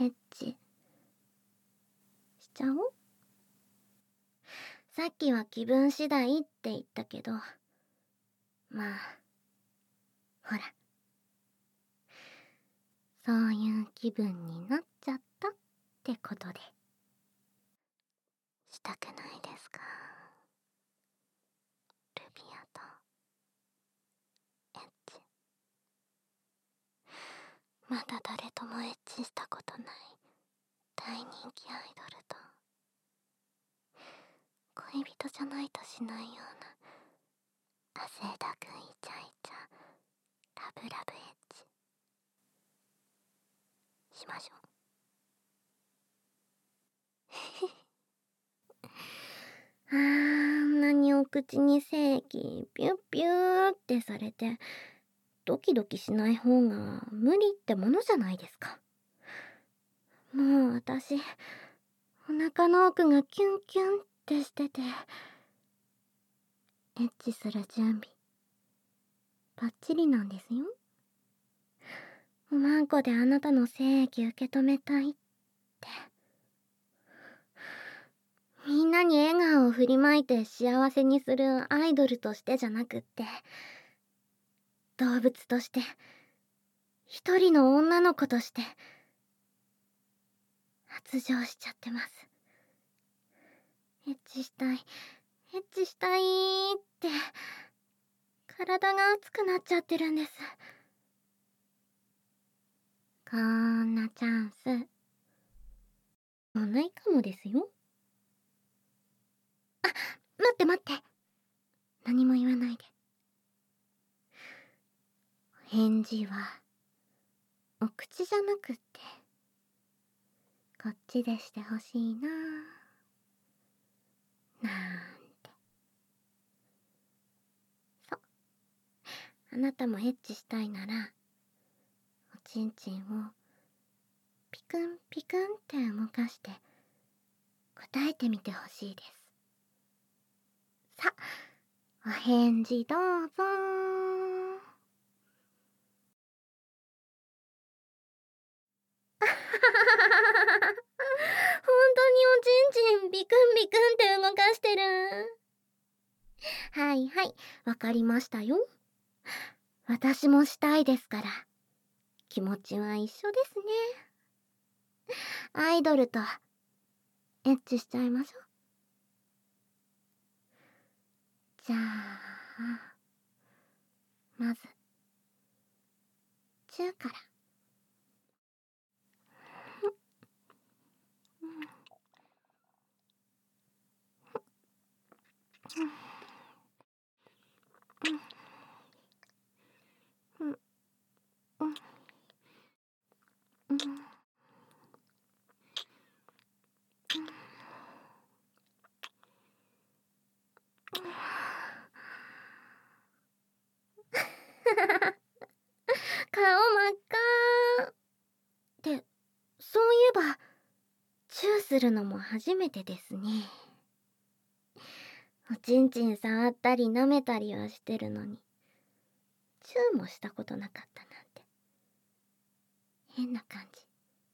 エッチしちゃおう。さっきは気分次第って言ったけど、まあほら、そういう気分になっちゃったってことで。したくないですか、ルビアとエッチ。まだ誰ともエッチしたことない大人気アイドルと、恋人じゃないとしないような汗だくイチャイチャラブラブエッチしましょう。あんなにお口に精液ピュッピューってされてドキドキしない方が無理ってものじゃないですか。もう私、お腹の奥がキュンキュンってしてて、エッチする準備バッチリなんですよ。おまんこであなたの精液受け止めたいって。みんなに笑顔を振りまいて幸せにするアイドルとしてじゃなくって、動物として、一人の女の子として発情しちゃってます。エッチしたい、エッチしたいって体が熱くなっちゃってるんです。こんなチャンスもうないかもですよ。あ、待って待って、何も言わないで。返事はお口じゃなくってこっちでしてほしいななんて。そう、あなたもエッチしたいならおちんちんをピクンピクンって動かして答えてみてほしいです。さあ、お返事どうぞ。本当におちんちんビクンビクンって動かしてる。はいはい、わかりましたよ。私もしたいですから、気持ちは一緒ですね。アイドルとエッチしちゃいましょう。じゃあまずチューから。顔真っ赤って、そういえばチューするのも初めてですね。おちんちん触ったり舐めたりはしてるのに、チューもしたことなかったなんて変な感じ。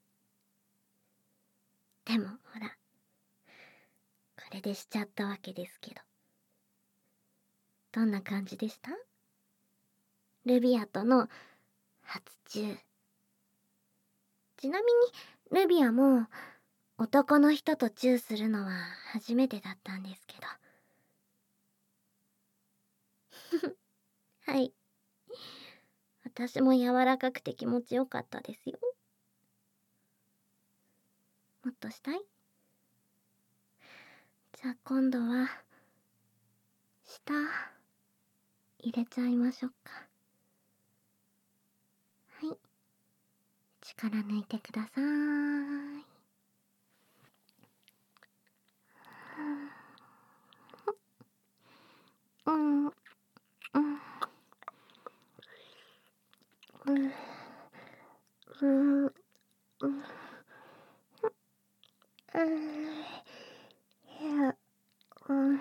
でもほら、これでしちゃったわけですけど、どんな感じでした？ルビアとの初チュー。ちなみにルビアも男の人とチューするのは初めてだったんですけど。はい、私も柔らかくて気持ちよかったですよ。もっとしたい？じゃあ今度は舌入れちゃいましょうか。はい、力抜いてください。うんうんうんうんうんうん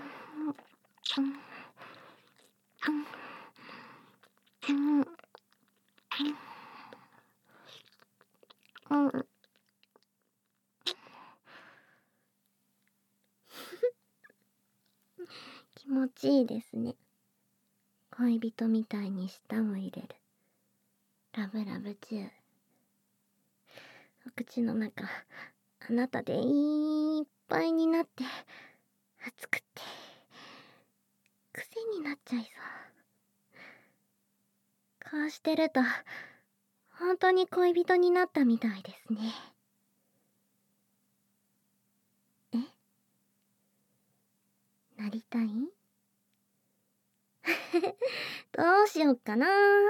うんしいですね。恋人みたいに舌も入れるラブラブチュー。お口の中あなたでいっぱいになって熱くって癖になっちゃいそう。こうしてると本当に恋人になったみたいですね。え、なりたい？どうしよっかな。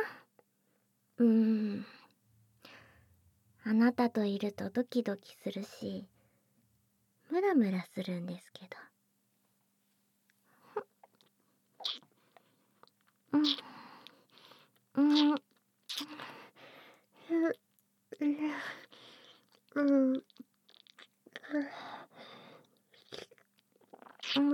あなたといるとドキドキするしムラムラするんですけど。うん、うん、うん、うん、うん、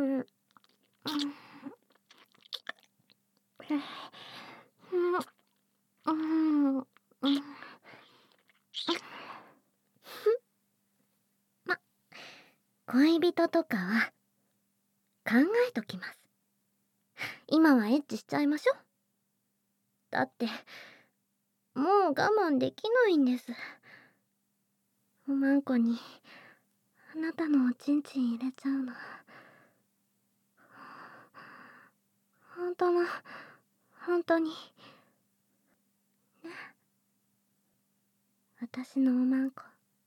ま、恋人とかは考えときます。今はエッチしちゃいましょ。だってもう我慢できないんです。おまんこにあなたのおちんちん入れちゃうの本当の本当にね。私のおまんこ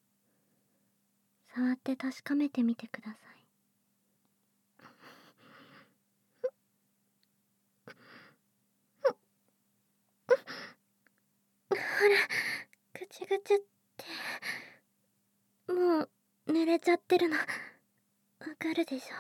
触って確かめてみてください。ほら、ぐちゅぐちゅってもう濡れちゃってるのわかるでしょ。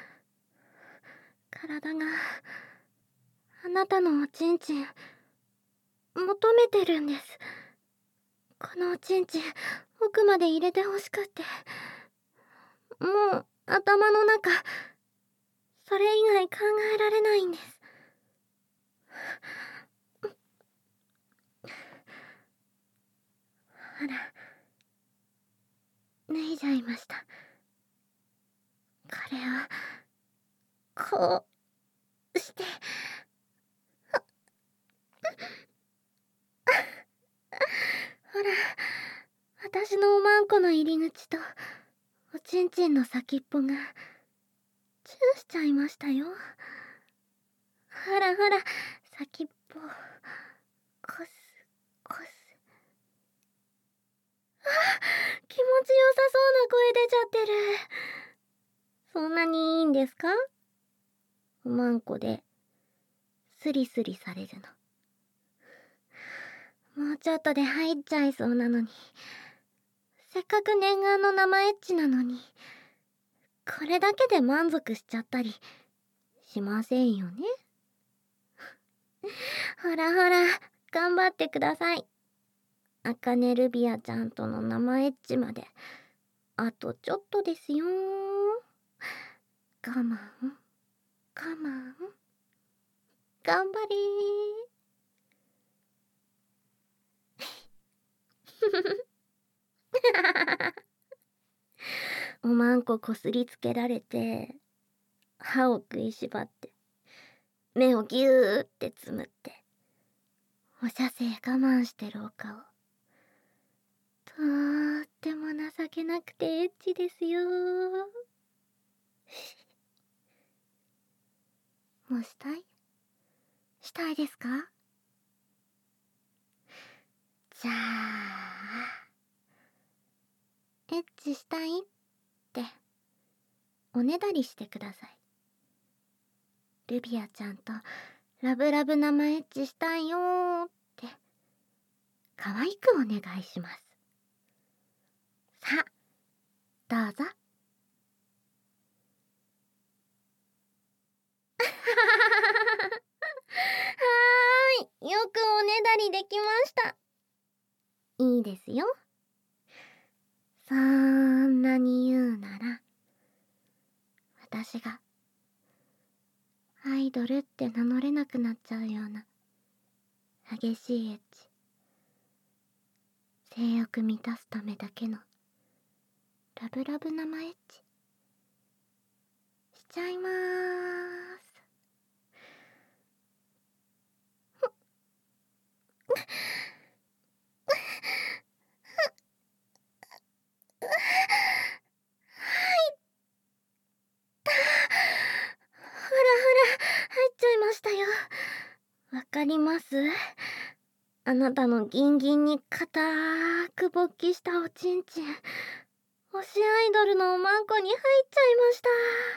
体があなたのおちんちん求めてるんです。このおちんちん奥まで入れてほしくって。もう頭の中それ以外考えられないんです。ほら、脱いじゃいました。これをこうしてほら、私のおまんこの入り口とおちんちんの先っぽがチューしちゃいましたよ。ほらほら、先っぽこすこす。気持ちよさそうな声出ちゃってる。そんなにいいんですか？おまんこでスリスリされるの。もうちょっとで入っちゃいそうなのに。せっかく念願の生エッチなのに、これだけで満足しちゃったりしませんよね。ほらほら、頑張ってください。あかねルビアちゃんとの生エッチまであとちょっとですよ。我慢、我慢、頑張れー。おまんここすりつけられて、歯を食いしばって、目をぎゅーってつむって、お射精我慢してるお顔。とーっても情けなくてエッチですよもうしたい？したいですか？じゃあ、エッチしたいっておねだりしてください。ルビアちゃんとラブラブ生エッチしたいよーって可愛くお願いします。さあ、どうぞ。はーい、よくおねだりできました。いいですよ。そんなに言うなら、私がアイドルって名乗れなくなっちゃうような激しいエッチ、性欲満たすためだけのラブラブ生エッチしちゃいまーす。 あなたのギンギンに固く勃起したおちんちん、推しアイドルのおまんこに入っちゃいました。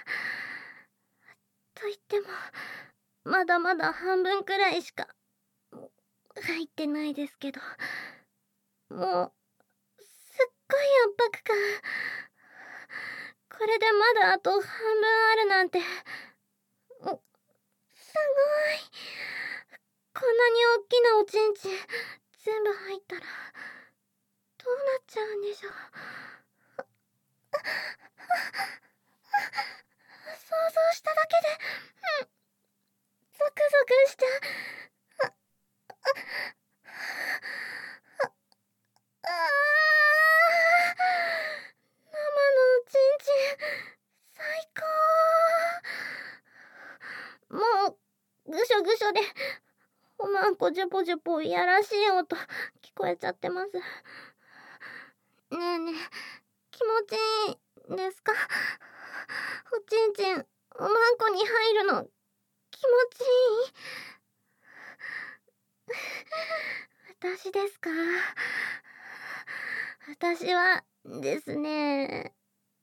と言っても、まだまだ半分くらいしか入ってないですけど、もう、すっごい圧迫感。これでまだあと半分あるなんて、すごい。こんなに大きなおちんちん全部入ったらどうなっちゃうんでしょう。想像しただけで、ゾクゾクしちゃう。ああ、生のおちんちん最高。もうぐしょぐしょでおまんこジュポジュポいやらしい音聞こえちゃってます。ねえねえ、気持ちいいですか？おちんちんおまんこに入るの気持ちいい？私ですか？私はですね、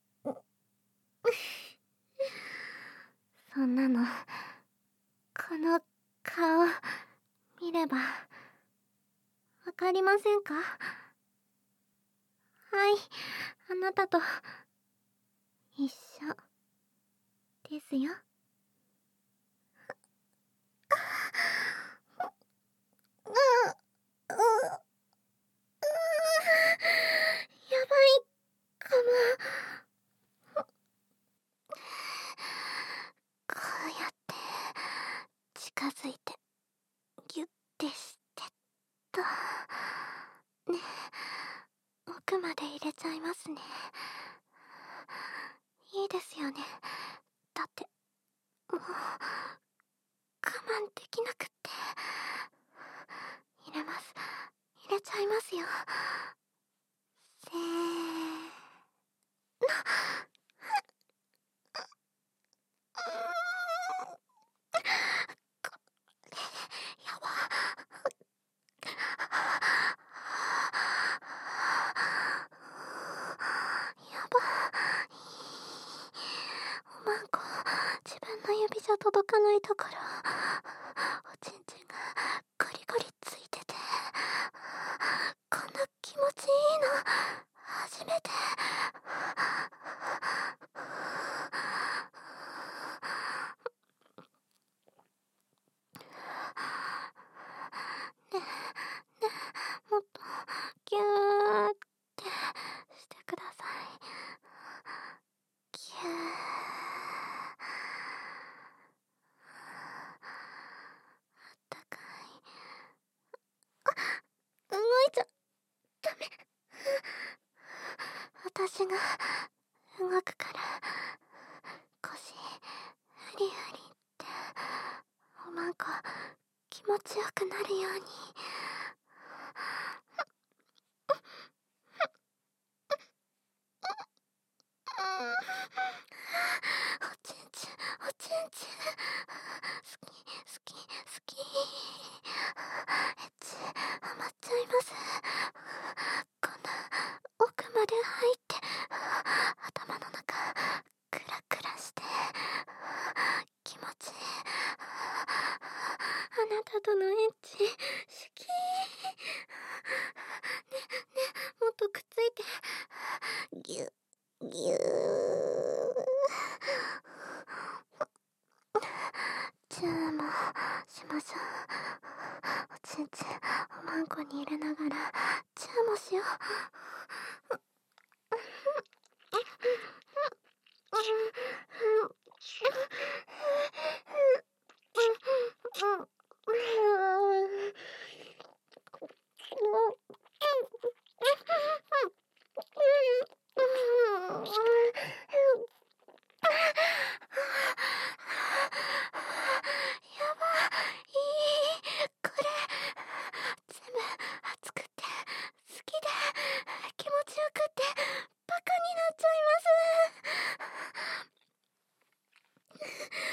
そんなのこの顔見ればわかりませんか？はい、あなたと一緒ですよ。やばいかも。こうやって近づいてギュッてしてとね、奥まで入れちゃいますね。いいですよね。だってもう我慢できなくって。入れます。入れちゃいますよ。せーの。やば。やば。おまんこ、自分の指じゃ届かないところ、おちんちんがゴリゴリついてて、こんな気持ちいいの初めて。ねえもっとギューってしてください。ギュー。あったかい。動いちゃダメ。私が動くから腰フリフリっておまんこ気持ちよくなるように。おちんちんおちんちん好き好き好き。エッチハマっちゃいます。こんな奥まで入って頭の中クラクラして気持ちいい。あなたとのエッチ好き。ねね、もっとくっついてギュッギュー。チューもしましょう。おちんちんおまんこに入れながらチューもしよう。やばいこれ全部熱くて好きで気持ちよくってバカになっちゃいます。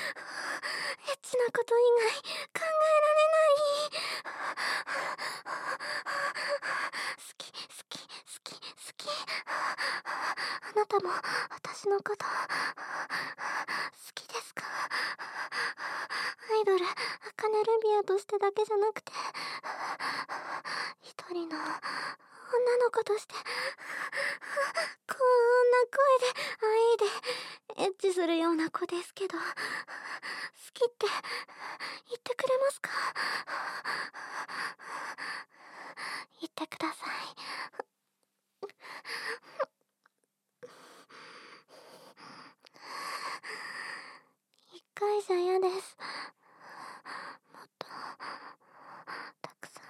なたも私のこと好きですか？アイドルアカネルビアとしてだけじゃなくて、一人の女の子として、こんな声で愛でエッチするような子ですけど、好きって言ってくれますか？言ってください。一回じゃ嫌です。もっとたくさん。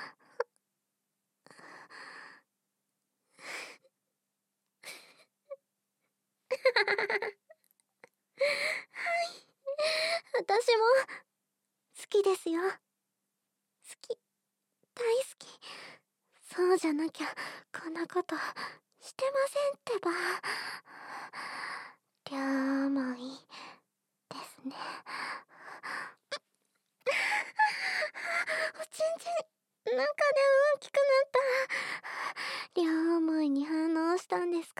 私も好きですよ。好き、大好き。そうじゃなきゃこんなことしてませんってば。両思いですね。おちんちん、中で大きくなった。両思いに反応したんですか？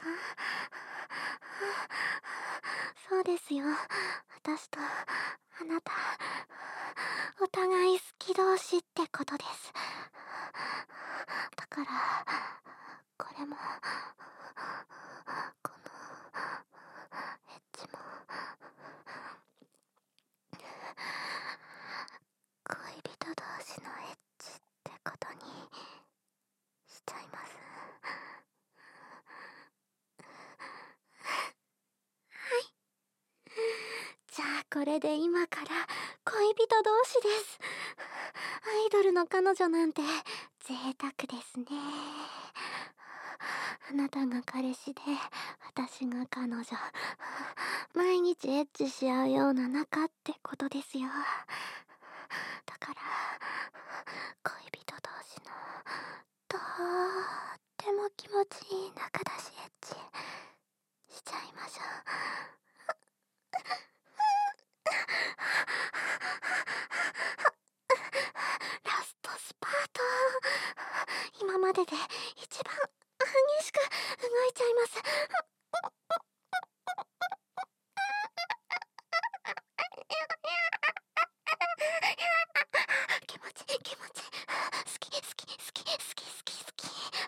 そうですよ。私とあなた、お互い好き同士ってことです。だから、これも、この、エッチも、恋人同士のエッチってことにしちゃいます。はい。じゃあこれで今から恋人同士です。アイドルの彼女なんて贅沢ですね。あなたが彼氏で私が彼女、毎日エッチし合うような仲ってことですよ。だから恋人同士のとっても気持ちいい仲だしエッチしちゃいましょう。ラストスパート。今までで一番激しく動いちゃいます。気持ち気持ち好き好き好き好き好き好き。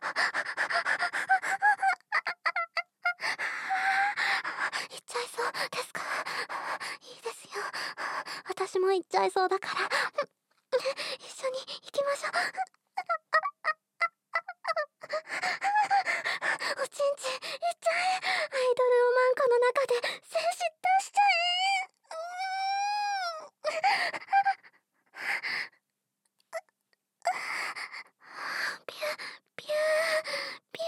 行っちゃいそうですか？いいですよ。私も行っちゃいそうだから。一緒に行きましょう。おちんちん行っちゃえ。アイドルおまんこの中で精子出しちゃえ。ピュピュピュ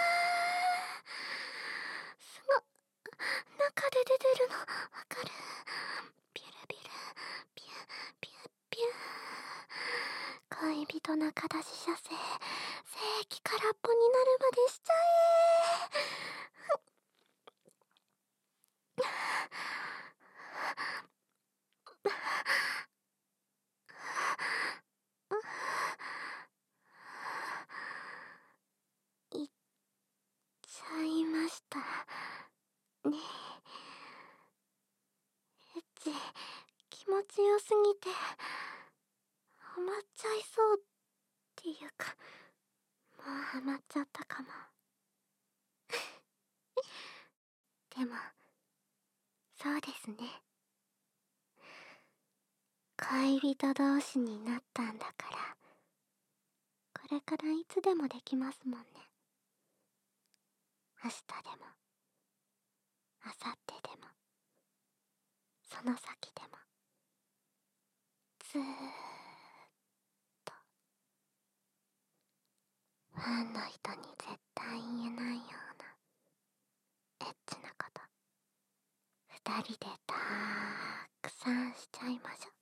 すごっ。中で出てるのわかる？ピュルピュルピュピュピュ。恋人仲出し射精、精液空っぽになるまでしちゃえ。いっちゃいましたね。エッチ気持ちよすぎてハマっちゃいそうっていうか、もうハマっちゃったかも。でもそうですね。恋人同士になったんだから、これからいつでもできますもんね。明日でも明後日でもその先でも、ずーっと。ファンの人に絶対言えないようなエッチなこと、二人でたーくさんしちゃいましょう。